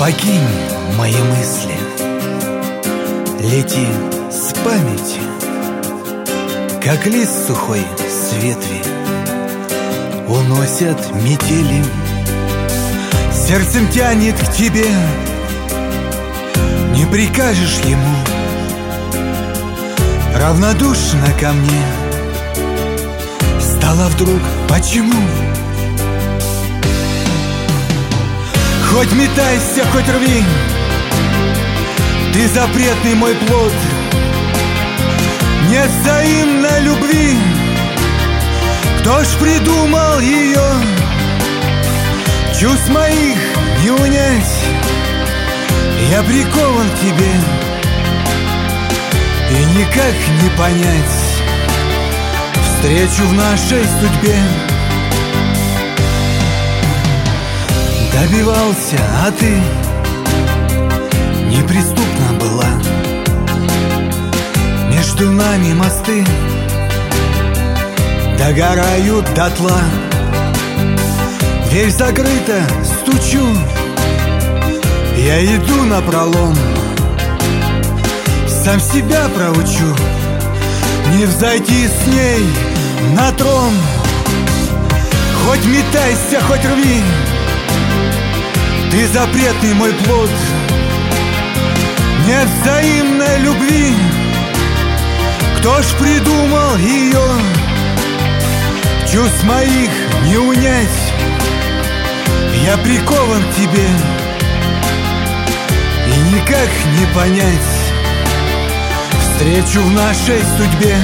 Покинь мои мысли, лети с памяти, как лист сухой с ветви уносят метели. Сердцем тянет к тебе, не прикажешь ему, равнодушно ко мне стало вдруг. Почему? Хоть метайся, хоть рви, ты запретный мой плод. Нет взаимной любви, кто ж придумал ее? Чувств моих не унять, я прикован к тебе, и никак не понять встречу в нашей судьбе. Добивался, а ты неприступна была. Между нами мосты догорают дотла. Дверь закрыта, стучу, я иду напролом. Сам себя проучу, не взойти с ней на трон. Хоть метайся, хоть рви, ты запретный мой плод. Нет взаимной любви, кто ж придумал ее? Чувств моих не унять, я прикован к тебе, и никак не понять встречу в нашей судьбе.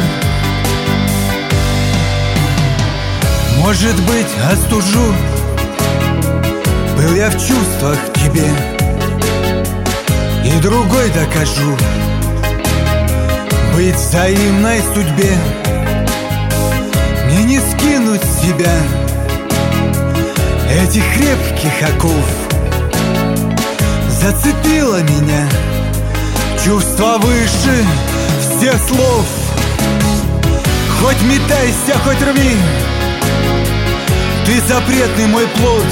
Может быть, остужу, был я в чувствах к тебе, и другой докажу быть взаимной судьбе. Мне не скинуть с себя этих крепких оков. Зацепило меня чувство выше всех слов. Хоть метайся, хоть рви, ты запретный мой плод.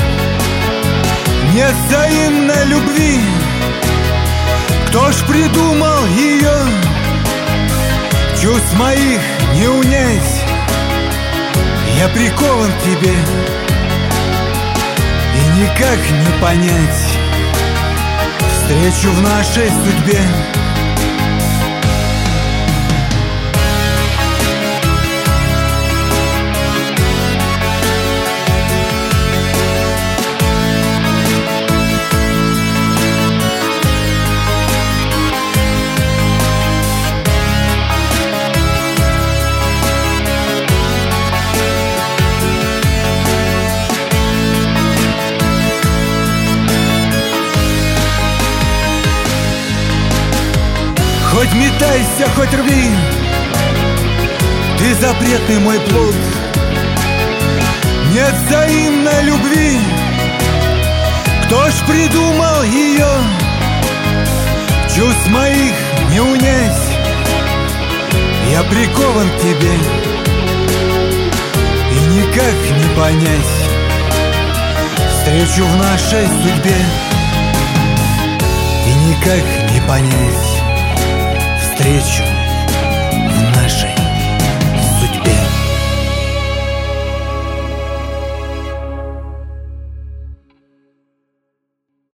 Нет взаимной любви, кто ж придумал ее? Чувств моих не унять, я прикован к тебе, и никак не понять встречу в нашей судьбе. Хоть метайся, хоть рви, ты запретный мой плод. Нет взаимной любви, кто ж придумал ее? Чувств моих не унять, я прикован к тебе, и никак не понять встречу в нашей судьбе. И никак не понять встречу